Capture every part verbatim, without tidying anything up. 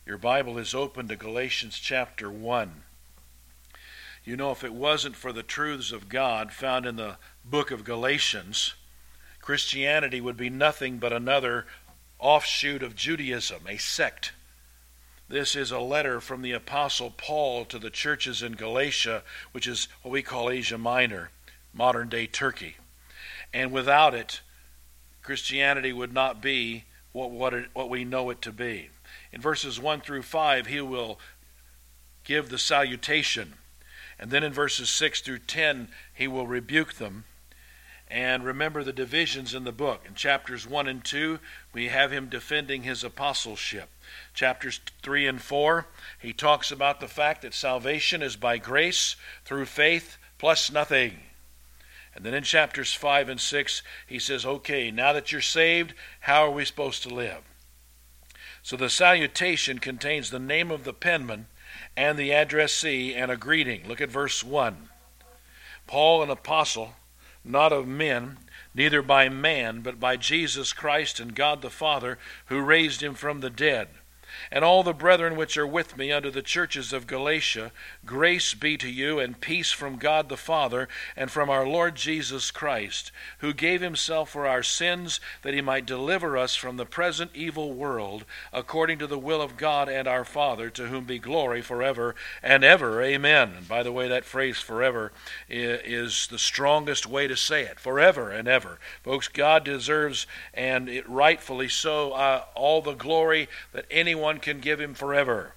Your Bible is open to Galatians chapter one. You know, if it wasn't for the truths of God found in the book of Galatians, Christianity would be nothing but another offshoot of Judaism, a sect. This is a letter from the Apostle Paul to the churches in Galatia, which is what we call Asia Minor, modern-day Turkey. And without it, Christianity would not be what, what, it, what we know it to be. In verses one through five, he will give the salutation. And then in verses six through ten, he will rebuke them. And remember the divisions in the book. In chapters one and two, we have him defending his apostleship. Chapters three and four, he talks about the fact that salvation is by grace through faith plus nothing. And then in chapters five and six, he says, okay, now that you're saved, how are we supposed to live? So the salutation contains the name of the penman and the addressee and a greeting. Look at verse one. Paul, an apostle, not of men, neither by man, but by Jesus Christ and God the Father, who raised him from the dead. And all the brethren which are with me unto the churches of Galatia, grace be to you and peace from God the Father and from our Lord Jesus Christ, who gave himself for our sins, that he might deliver us from the present evil world, according to the will of God and our Father, to whom be glory forever and ever. Amen. And by the way, that phrase forever is the strongest way to say it. Forever and ever. Folks, God deserves, and it rightfully so, uh, all the glory that anyone can give him forever.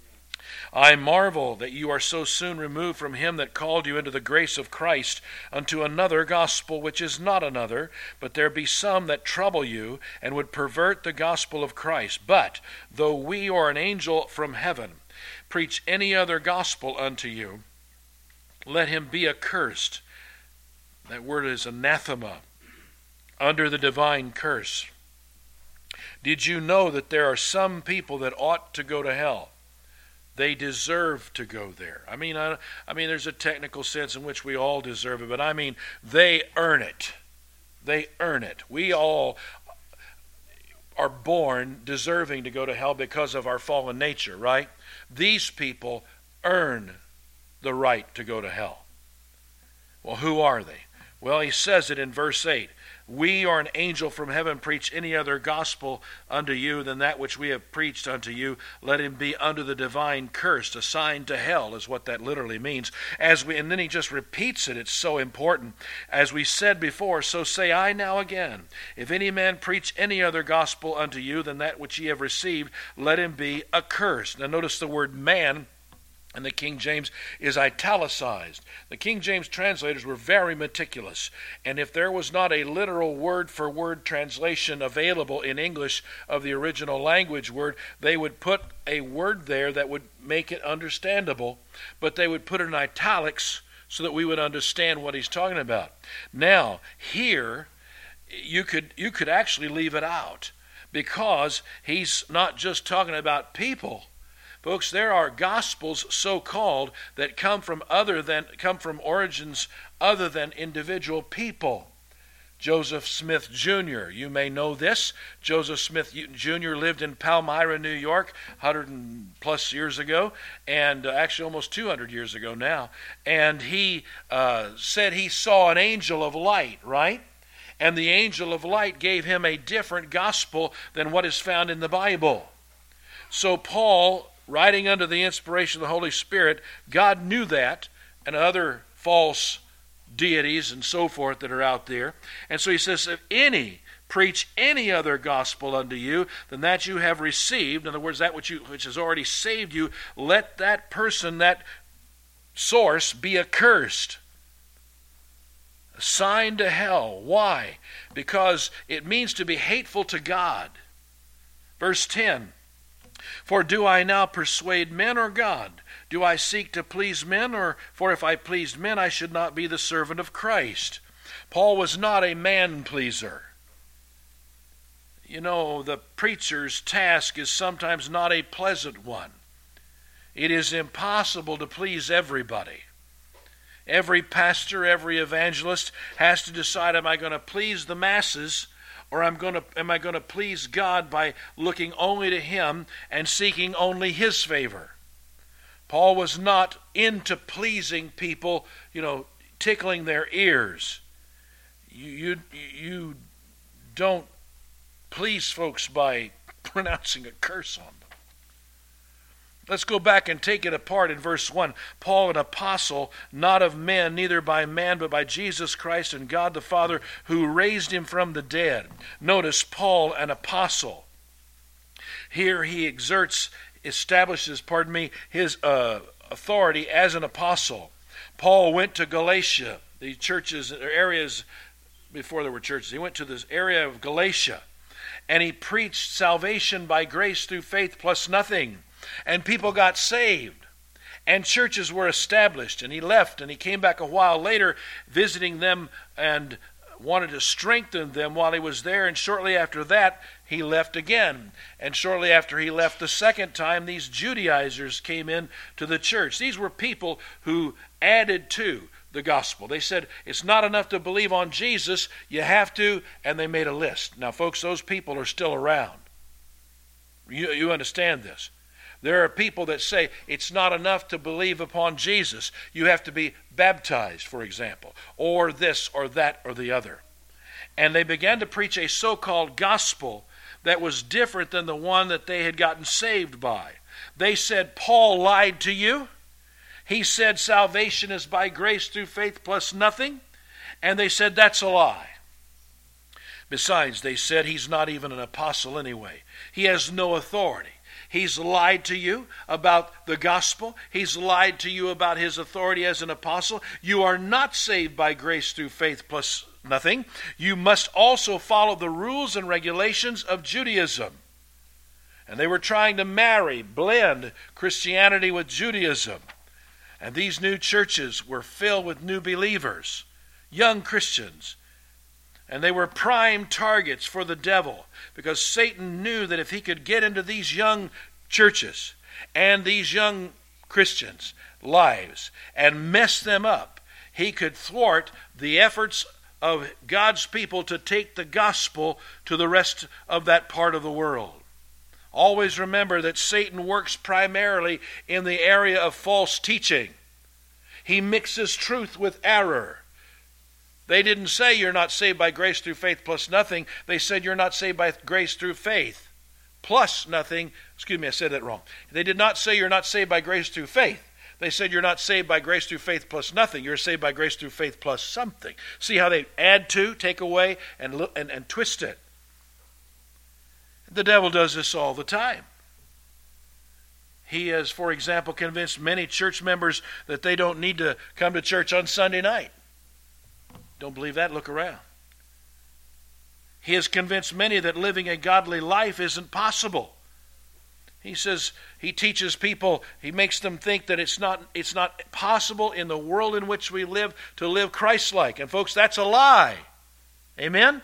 I marvel that you are so soon removed from him that called you into the grace of Christ unto another gospel, which is not another, but there be some that trouble you and would pervert the gospel of Christ. But though we or an angel from heaven preach any other gospel unto you, let him be accursed. That word is anathema, under the divine curse. Did you know that there are some people that ought to go to hell? They deserve to go there. I mean, I, I mean, there's a technical sense in which we all deserve it, but I mean, they earn it. They earn it. We all are born deserving to go to hell because of our fallen nature, right? These people earn the right to go to hell. Well, who are they? Well, he says it in verse eight. We or an angel from heaven preach any other gospel unto you than that which we have preached unto you, let him be under the divine curse, assigned to hell, is what that literally means. As we, and then he just repeats it. It's so important. As we said before, so say I now again, if any man preach any other gospel unto you than that which ye have received, let him be accursed. Now notice the word man, and the King James is italicized. The King James translators were very meticulous. And if there was not a literal word-for-word translation available in English of the original language word, they would put a word there that would make it understandable, but they would put it in italics so that we would understand what he's talking about. Now, here, you could, you could actually leave it out, because he's not just talking about people. Folks, there are gospels so-called that come from other than come from origins other than individual people. Joseph Smith Junior, you may know this. Joseph Smith Junior lived in Palmyra, New York, one hundred plus years ago, and uh, actually almost two hundred years ago now. And he uh, said he saw an angel of light, right? And the angel of light gave him a different gospel than what is found in the Bible. So Paul, writing under the inspiration of the Holy Spirit, God knew that, and other false deities and so forth that are out there. And so he says, if any preach any other gospel unto you than that you have received, in other words, that which, you, which has already saved you, let that person, that source, be accursed. Assigned to hell. Why? Because it means to be hateful to God. Verse ten. For do I now persuade men or God? Do I seek to please men? Or for if I pleased men, I should not be the servant of Christ. Paul was not a man-pleaser. You know, the preacher's task is sometimes not a pleasant one. It is impossible to please everybody. Every pastor, every evangelist has to decide, am I going to please the masses, Or I'm going to, am I going to please God by looking only to Him and seeking only His favor? Paul was not into pleasing people, you know, tickling their ears. You, you, you don't please folks by pronouncing a curse on them. Let's go back and take it apart in verse one. Paul, an apostle, not of men, neither by man, but by Jesus Christ and God the Father, who raised him from the dead. Notice, Paul, an apostle. Here he exerts, establishes, pardon me, his uh, authority as an apostle. Paul went to Galatia, the churches, or areas before there were churches. He went to this area of Galatia, and he preached salvation by grace through faith plus nothing. And people got saved, and churches were established, and he left, and he came back a while later visiting them and wanted to strengthen them while he was there, and shortly after that he left again. And shortly after he left the second time, these Judaizers came in to the church. These were people who added to the gospel. They said, it's not enough to believe on Jesus, you have to, and they made a list. Now folks, those people are still around. You, you understand this. There are people that say it's not enough to believe upon Jesus. You have to be baptized, for example, or this or that or the other. And they began to preach a so-called gospel that was different than the one that they had gotten saved by. They said, Paul lied to you. He said salvation is by grace through faith plus nothing. And they said that's a lie. Besides, they said he's not even an apostle anyway. He has no authority. He's lied to you about the gospel. He's lied to you about his authority as an apostle. You are not saved by grace through faith plus nothing. You must also follow the rules and regulations of Judaism. And they were trying to marry, blend Christianity with Judaism. And these new churches were filled with new believers, young Christians. And they were prime targets for the devil, because Satan knew that if he could get into these young churches and these young Christians' lives and mess them up, he could thwart the efforts of God's people to take the gospel to the rest of that part of the world. Always remember that Satan works primarily in the area of false teaching. He mixes truth with error. They didn't say you're not saved by grace through faith plus nothing. They said you're not saved by grace through faith plus nothing. Excuse me, I said that wrong. They did not say you're not saved by grace through faith. They said you're not saved by grace through faith plus nothing. You're saved by grace through faith plus something. See how they add to, take away, and, and, and twist it. The devil does this all the time. He has, for example, convinced many church members that they don't need to come to church on Sunday night. Don't believe that? Look around. He has convinced many that living a godly life isn't possible. He says, he teaches people, he makes them think that it's not, it's not possible in the world in which we live to live Christ-like. And folks, that's a lie. Amen?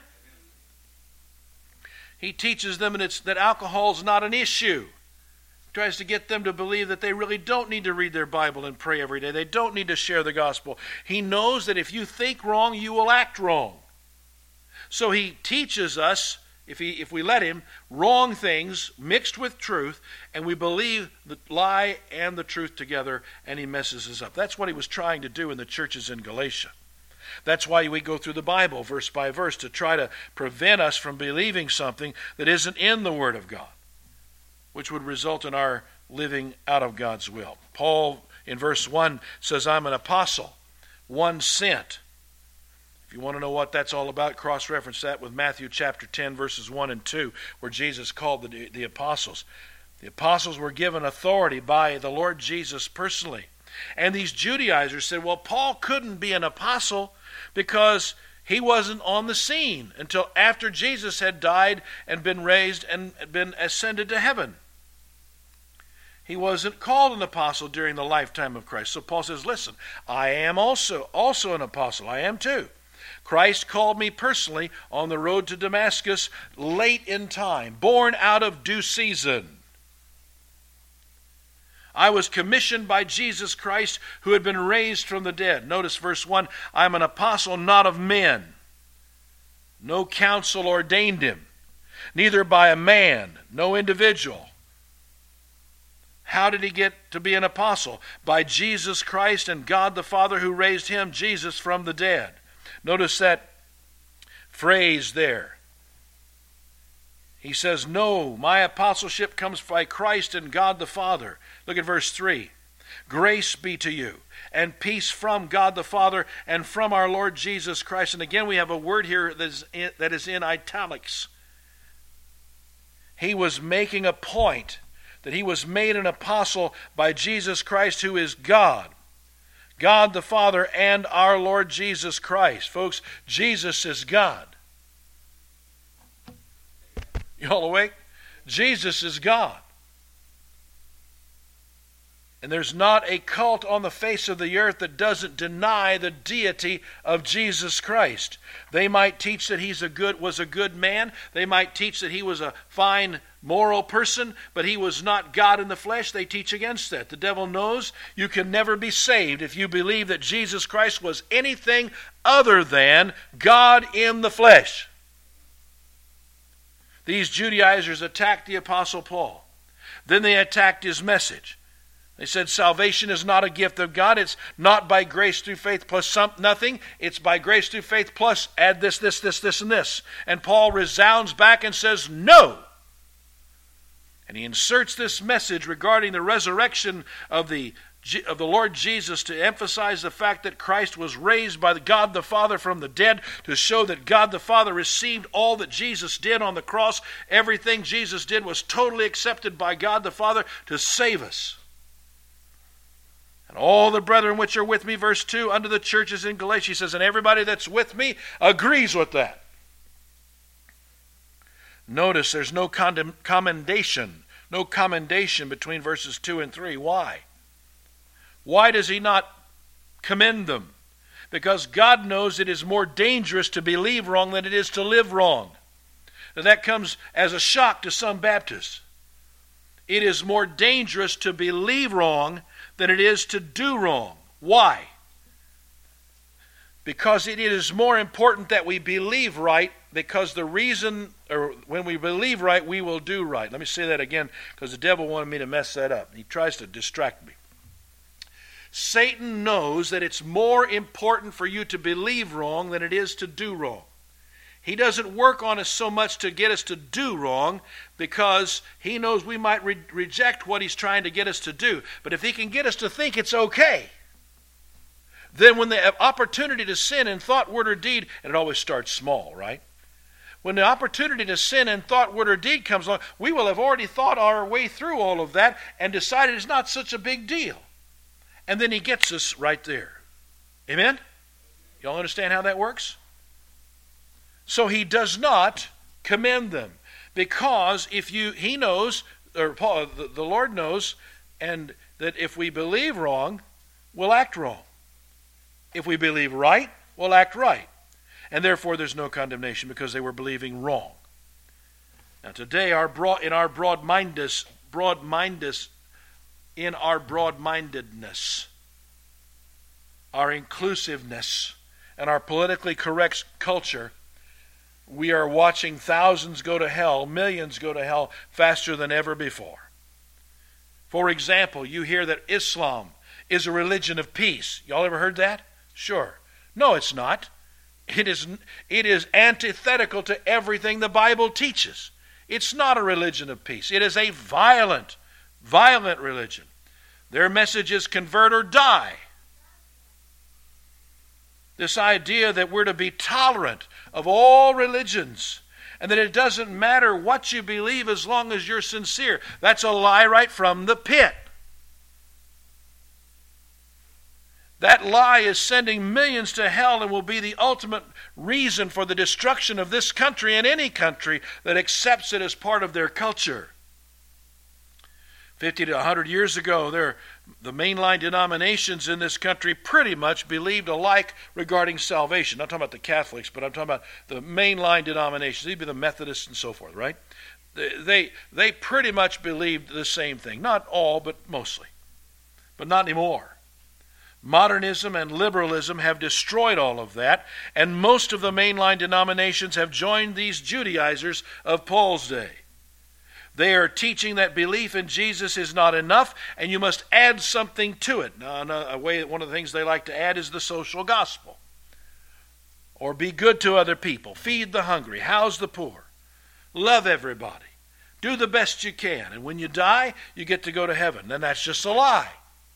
He teaches them that, it's, that alcohol is not an issue. He tries to get them to believe that they really don't need to read their Bible and pray every day. They don't need to share the gospel. He knows that if you think wrong, you will act wrong. So he teaches us, if, he, if we let him, wrong things mixed with truth, and we believe the lie and the truth together, and he messes us up. That's what he was trying to do in the churches in Galatia. That's why we go through the Bible verse by verse to try to prevent us from believing something that isn't in the Word of God, which would result in our living out of God's will. Paul, in verse one, says, I'm an apostle, one sent. If you want to know what that's all about, cross-reference that with Matthew chapter ten, verses one and two, where Jesus called the, the apostles. The apostles were given authority by the Lord Jesus personally. And these Judaizers said, well, Paul couldn't be an apostle because he wasn't on the scene until after Jesus had died and been raised and been ascended to heaven. He wasn't called an apostle during the lifetime of Christ. So Paul says, listen, I am also, also an apostle. I am too. Christ called me personally on the road to Damascus late in time, born out of due season. I was commissioned by Jesus Christ, who had been raised from the dead. Notice verse one, I'm an apostle not of men. No council ordained him, neither by a man, no individual. How did he get to be an apostle? By Jesus Christ and God the Father who raised him, Jesus, from the dead. Notice that phrase there. He says, no, my apostleship comes by Christ and God the Father. Look at verse three. Grace be to you, and peace from God the Father and from our Lord Jesus Christ. And again, we have a word here that is in, that is in italics. He was making a point that he was made an apostle by Jesus Christ, who is God. God the Father and our Lord Jesus Christ. Folks, Jesus is God. You all awake? Jesus is God. And there's not a cult on the face of the earth that doesn't deny the deity of Jesus Christ. They might teach that he's a good was a good man. They might teach that he was a fine moral person, but he was not God in the flesh. They teach against that. The devil knows you can never be saved if you believe that Jesus Christ was anything other than God in the flesh. These Judaizers attacked the Apostle Paul. Then they attacked his message. They said salvation is not a gift of God. It's not by grace through faith plus some, nothing. It's by grace through faith plus add this, this, this, this, and this. And Paul resounds back and says, no. And he inserts this message regarding the resurrection of the, of the Lord Jesus to emphasize the fact that Christ was raised by God the Father from the dead, to show that God the Father received all that Jesus did on the cross. Everything Jesus did was totally accepted by God the Father to save us. And all the brethren which are with me, verse two, unto the churches in Galatia, he says, and everybody that's with me agrees with that. Notice there's no condemn, commendation, no commendation between verses two and three. Why? Why does he not commend them? Because God knows it is more dangerous to believe wrong than it is to live wrong. And that comes as a shock to some Baptists. It is more dangerous to believe wrong than it is to do wrong. Why? Because it is more important that we believe right, because the reason, or when we believe right, we will do right. Let me say that again, because the devil wanted me to mess that up. He tries to distract me. Satan knows that it's more important for you to believe wrong than it is to do wrong. He doesn't work on us so much to get us to do wrong, because he knows we might re- reject what he's trying to get us to do. But if he can get us to think it's okay, then when the opportunity to sin in thought, word, or deed, and it always starts small, right? When the opportunity to sin in thought, word, or deed comes along, we will have already thought our way through all of that and decided it's not such a big deal. And then he gets us right there. Amen? Y'all understand how that works? So he does not commend them, because if you, he knows, or Paul, the, the Lord knows, and that if we believe wrong, we'll act wrong. If we believe right, we'll act right. And therefore there's no condemnation, because they were believing wrong. Now today, our broad, in our broad-mindedness, broad-mindedness, in our broad-mindedness, our inclusiveness, and our politically correct culture, we are watching thousands go to hell, millions go to hell faster than ever before. For example, you hear that Islam is a religion of peace. Y'all ever heard that? Sure. No, it's not. It is, it is antithetical to everything the Bible teaches. It's not a religion of peace. It is a violent, violent religion. Their message is convert or die. This idea that we're to be tolerant of all religions, and that it doesn't matter what you believe as long as you're sincere. That's a lie right from the pit. That lie is sending millions to hell and will be the ultimate reason for the destruction of this country and any country that accepts it as part of their culture. Fifty to a hundred years ago, there, the mainline denominations in this country pretty much believed alike regarding salvation. I'm not talking about the Catholics, but I'm talking about the mainline denominations. They'd be the Methodists and so forth, right? They, they, they pretty much believed the same thing. Not all, but mostly. But not anymore. Modernism and liberalism have destroyed all of that, and most of the mainline denominations have joined these Judaizers of Paul's day. They are teaching that belief in Jesus is not enough, and you must add something to it. Now, a way, one of the things they like to add is the social gospel. Or be good to other people, feed the hungry, house the poor, love everybody, do the best you can, and when you die, you get to go to heaven. And that's just a lie.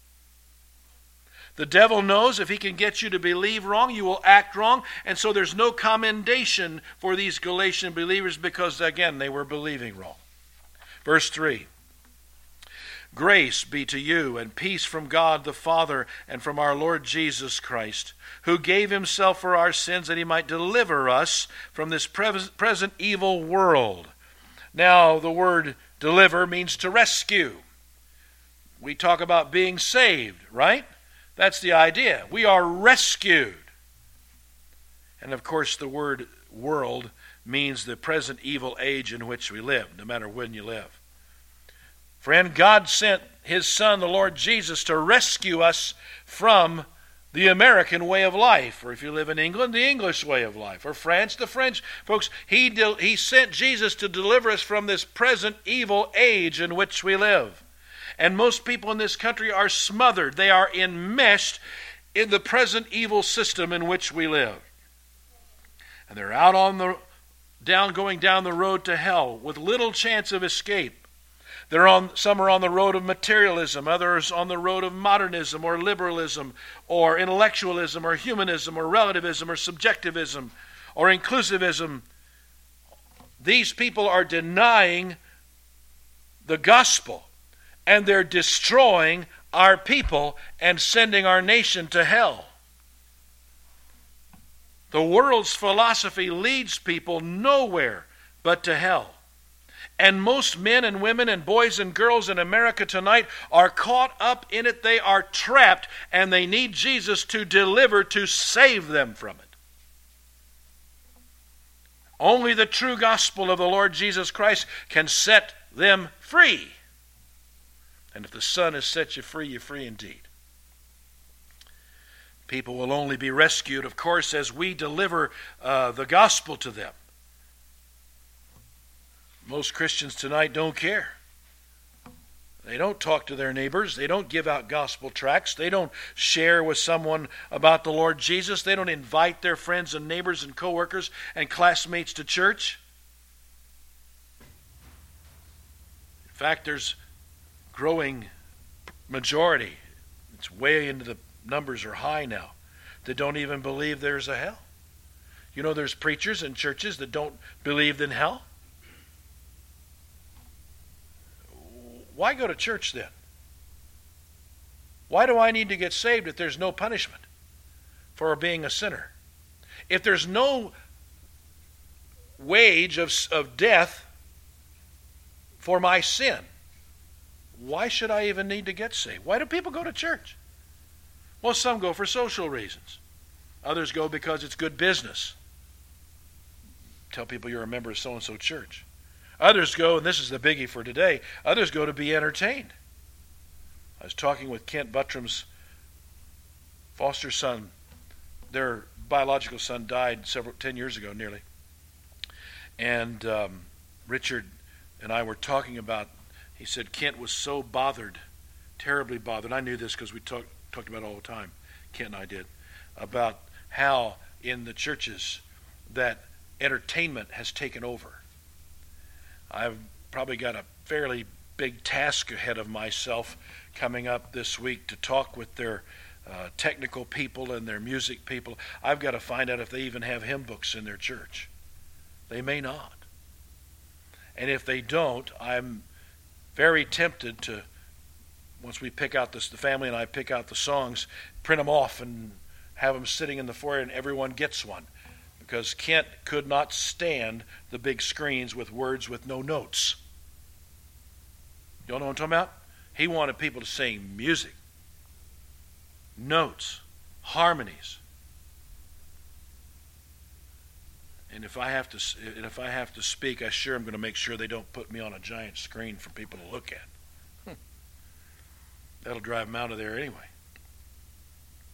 The devil knows if he can get you to believe wrong, you will act wrong. And so there's no commendation for these Galatian believers because, again, they were believing wrong. Verse three. Grace be to you and peace from God the Father and from our Lord Jesus Christ, who gave himself for our sins that he might deliver us from this present evil world. Now, the word deliver means to rescue. We talk about being saved, right? That's the idea. We are rescued. And of course, the word world means the present evil age in which we live, no matter when you live. Friend, God sent his Son, the Lord Jesus, to rescue us from the American way of life, or if you live in England, the English way of life, or France, the French. Folks, he, de- he sent Jesus to deliver us from this present evil age in which we live. And most people in this country are smothered. They are enmeshed in the present evil system in which we live. And they're out on the down, going down the road to hell with little chance of escape. They're on, some are on the road of materialism, others on the road of modernism or liberalism or intellectualism or humanism or relativism or subjectivism or inclusivism. These people are denying the gospel. And they're destroying our people and sending our nation to hell. The world's philosophy leads people nowhere but to hell. And most men and women and boys and girls in America tonight are caught up in it. They are trapped, and they need Jesus to deliver, to save them from it. Only the true gospel of the Lord Jesus Christ can set them free. And if the Son has set you free, you're free indeed. People will only be rescued, of course, as we deliver uh, the gospel to them. Most Christians tonight don't care. They don't talk to their neighbors. They don't give out gospel tracts. They don't share with someone about the Lord Jesus. They don't invite their friends and neighbors and coworkers and classmates to church. In fact, there's growing majority, it's way into the numbers are high now, that don't even believe there's a hell. You know, there's preachers in churches that don't believe in hell. Why go to church then? Why do I need to get saved if there's no punishment for being a sinner? If there's no wage of, of death for my sin, why should I even need to get saved? Why do people go to church? Well, some go for social reasons. Others go because it's good business. Tell people you're a member of so-and-so church. Others go, and this is the biggie for today, others go to be entertained. I was talking with Kent Buttram's foster son. Their biological son died several ten years ago, nearly. And um, Richard and I were talking about, he said Kent was so bothered, terribly bothered. I knew this because we talk, talked about it all the time, Kent and I did, about how in the churches that entertainment has taken over. I've probably got a fairly big task ahead of myself coming up this week to talk with their uh, technical people and their music people. I've got to find out if they even have hymn books in their church. They may not. And if they don't, I'm very tempted to, once we pick out this, the family and I pick out the songs, print them off and have them sitting in the foyer and everyone gets one. Because Kent could not stand the big screens with words with no notes. You all know what I'm talking about? He wanted people to sing music, notes, harmonies. And if I have to, and if I have to speak, I sure am going to make sure they don't put me on a giant screen for people to look at. Hmm. That'll drive them out of there anyway.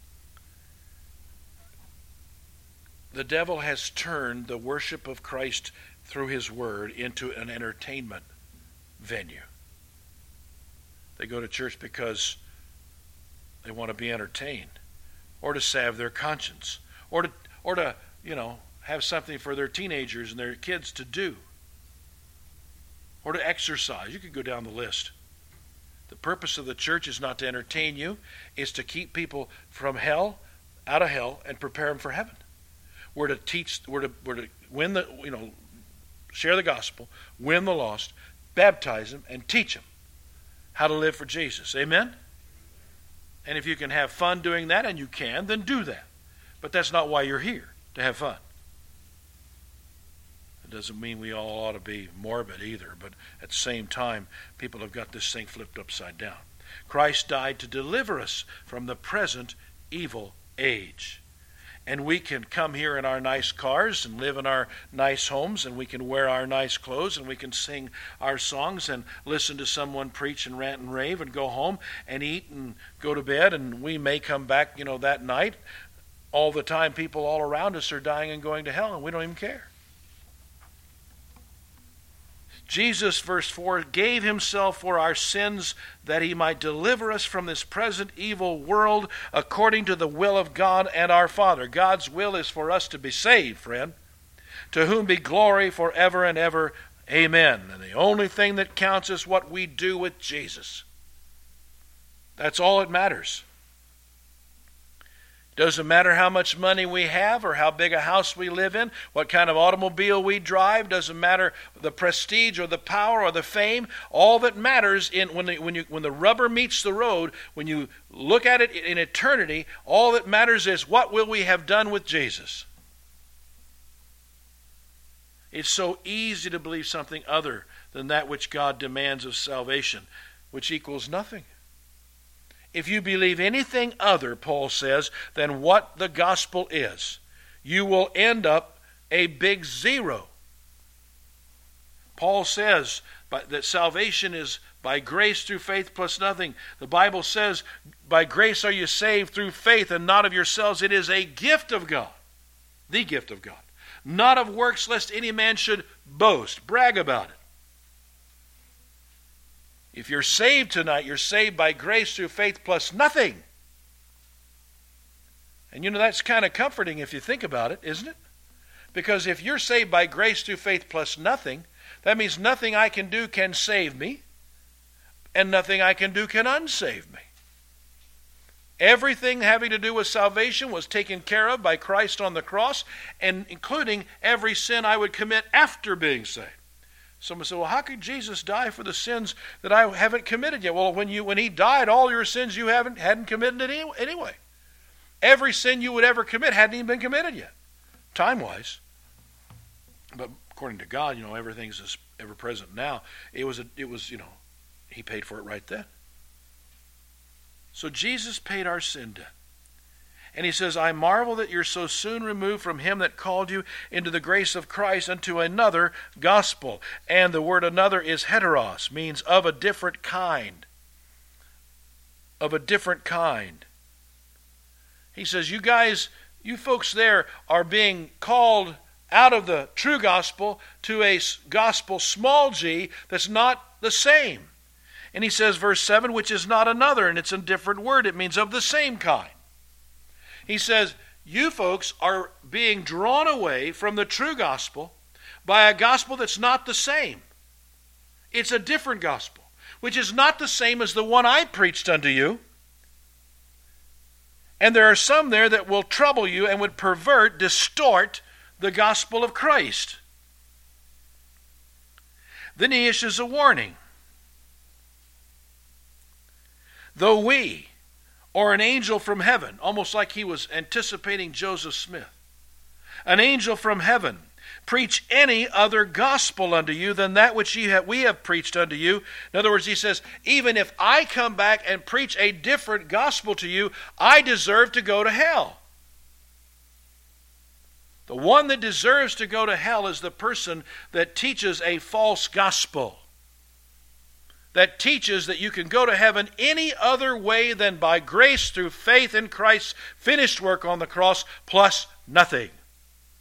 The devil has turned the worship of Christ through his word into an entertainment venue. They go to church because they want to be entertained, or to salve their conscience, or to, or to, you know, have something for their teenagers and their kids to do, or to exercise. You could go down the list. The purpose of the church is not to entertain you, it's to keep people from hell, out of hell, and prepare them for heaven. We're to teach, we're to, we're to win the, you know, share the gospel, win the lost, baptize them, and teach them how to live for Jesus. Amen? And if you can have fun doing that, and you can, then do that. But that's not why you're here, to have fun. It doesn't mean we all ought to be morbid either, but at the same time, people have got this thing flipped upside down. Christ died to deliver us from the present evil age. And we can come here in our nice cars and live in our nice homes, and we can wear our nice clothes, and we can sing our songs and listen to someone preach and rant and rave and go home and eat and go to bed, and we may come back, you know, that night. All the time, people all around us are dying and going to hell, and we don't even care. Jesus, verse four, gave himself for our sins that he might deliver us from this present evil world according to the will of God and our Father. God's will is for us to be saved, friend. To whom be glory forever and ever. Amen. And the only thing that counts is what we do with Jesus. That's all that matters. Doesn't matter how much money we have or how big a house we live in, what kind of automobile we drive. Doesn't matter the prestige or the power or the fame. All that matters in when the, when you when the rubber meets the road, when you look at it in eternity, all that matters is what will we have done with Jesus. It's so easy to believe something other than that which God demands of salvation, which equals nothing. If you believe anything other, Paul says, than what the gospel is, you will end up a big zero. Paul says that salvation is by grace through faith plus nothing. The Bible says, by grace are you saved through faith and not of yourselves. It is a gift of God, the gift of God. Not of works, lest any man should boast, brag about it. If you're saved tonight, you're saved by grace through faith plus nothing. And you know, that's kind of comforting if you think about it, isn't it? Because if you're saved by grace through faith plus nothing, that means nothing I can do can save me, and nothing I can do can unsave me. Everything having to do with salvation was taken care of by Christ on the cross, and including every sin I would commit after being saved. Someone said, well, how could Jesus die for the sins that I haven't committed yet? Well, when you when he died, all your sins you haven't hadn't committed any, anyway. Every sin you would ever commit hadn't even been committed yet, time-wise. But according to God, you know, everything's ever present now. It was, a, it was, you know, he paid for it right then. So Jesus paid our sin debt. And he says, I marvel that you're so soon removed from him that called you into the grace of Christ unto another gospel. And the word another is heteros, means of a different kind. Of a different kind. He says, you guys, you folks there are being called out of the true gospel to a gospel small g that's not the same. And he says, verse seven, which is not another, and it's a different word. It means of the same kind. He says, you folks are being drawn away from the true gospel by a gospel that's not the same. It's a different gospel, which is not the same as the one I preached unto you. And there are some there that will trouble you and would pervert, distort the gospel of Christ. Then he issues a warning. Though we, or an angel from heaven, almost like he was anticipating Joseph Smith, an angel from heaven, preach any other gospel unto you than that which ye have, we have preached unto you. In other words, he says, even if I come back and preach a different gospel to you, I deserve to go to hell. The one that deserves to go to hell is the person that teaches a false gospel. That teaches that you can go to heaven any other way than by grace through faith in Christ's finished work on the cross plus nothing.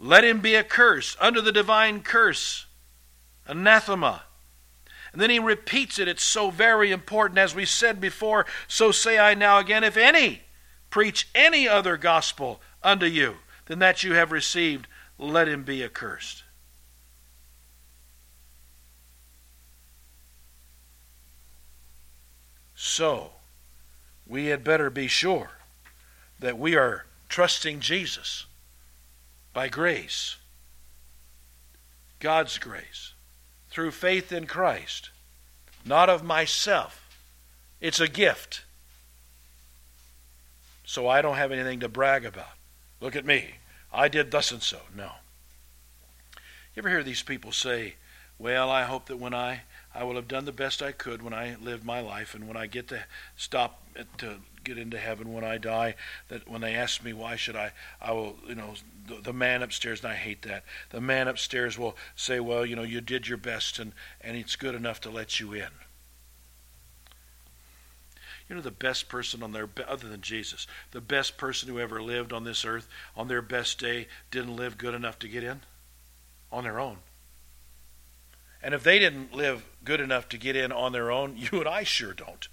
let him be accursed, under the divine curse, anathema. And then he repeats it. It's so very important. As we said before, so say I now again, if any preach any other gospel unto you than that you have received, let him be accursed. So, we had better be sure that we are trusting Jesus by grace, God's grace, through faith in Christ, not of myself. It's a gift. So I don't have anything to brag about. Look at me. I did thus and so. No. You ever hear these people say, well, I hope that when I, I will have done the best I could when I lived my life, and when I get to stop to get into heaven when I die, that when they ask me why should I, I will, you know, the, the man upstairs, and I hate that, the man upstairs will say, well, you know, you did your best, and, and it's good enough to let you in. You know, the best person on their, other than Jesus, the best person who ever lived on this earth, on their best day, didn't live good enough to get in on their own. And if they didn't live good enough to get in on their own, you and I sure don't.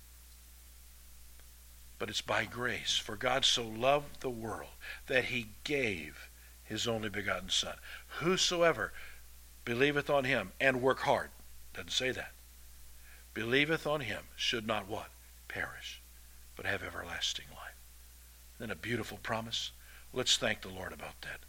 But it's by grace. For God so loved the world that he gave his only begotten Son. Whosoever believeth on him and work hard, doesn't say that, believeth on him should not what? Perish, but have everlasting life. Isn't that a beautiful promise? Let's thank the Lord about that.